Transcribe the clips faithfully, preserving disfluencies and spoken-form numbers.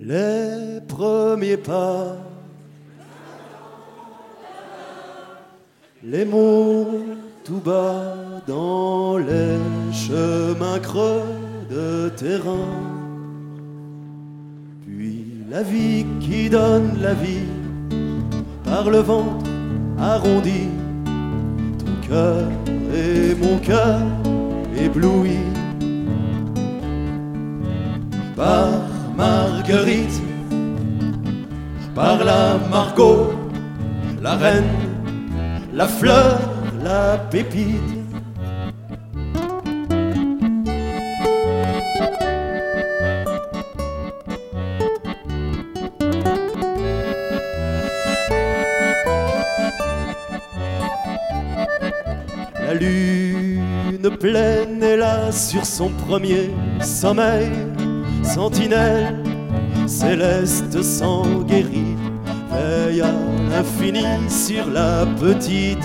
les premiers pas, les mots tout bas dans les chemins creux de terrain, puis la vie qui donne la vie par le ventre arrondi, ton cœur et mon cœur ébloui par Marguerite, par la Margot, la reine, la fleur, la pépite. La lune pleine est là sur son premier sommeil, sentinelle céleste sans guérir, veille à l'infini sur la petite.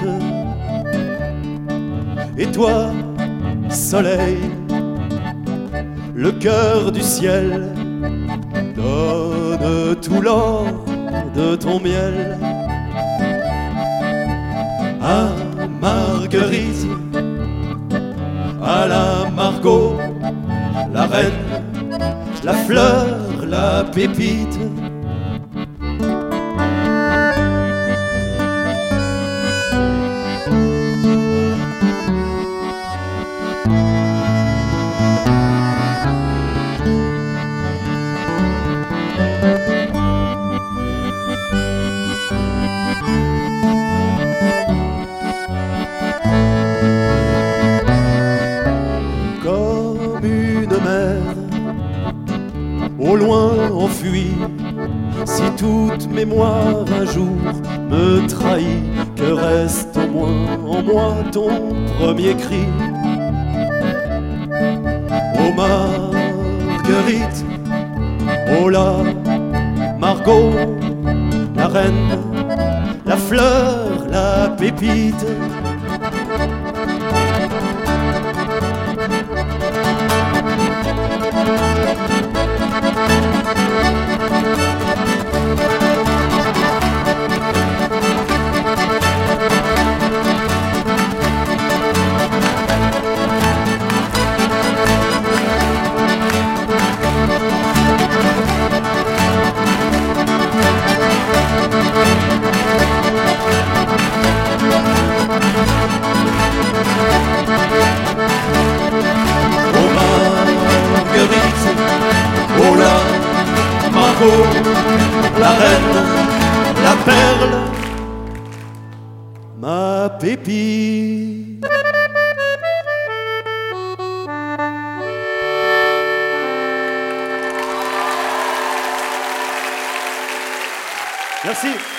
Et toi, soleil, le cœur du ciel, donne tout l'or de ton miel à Marguerite, à la Margot, la reine, la fleur, la pépite. Au loin enfui, si toute mémoire un jour me trahit, que reste au moins en moi ton premier cri. Oh Marguerite, oh la Margot, la reine, la fleur, la pépite. La reine, la perle, ma pépite. Merci.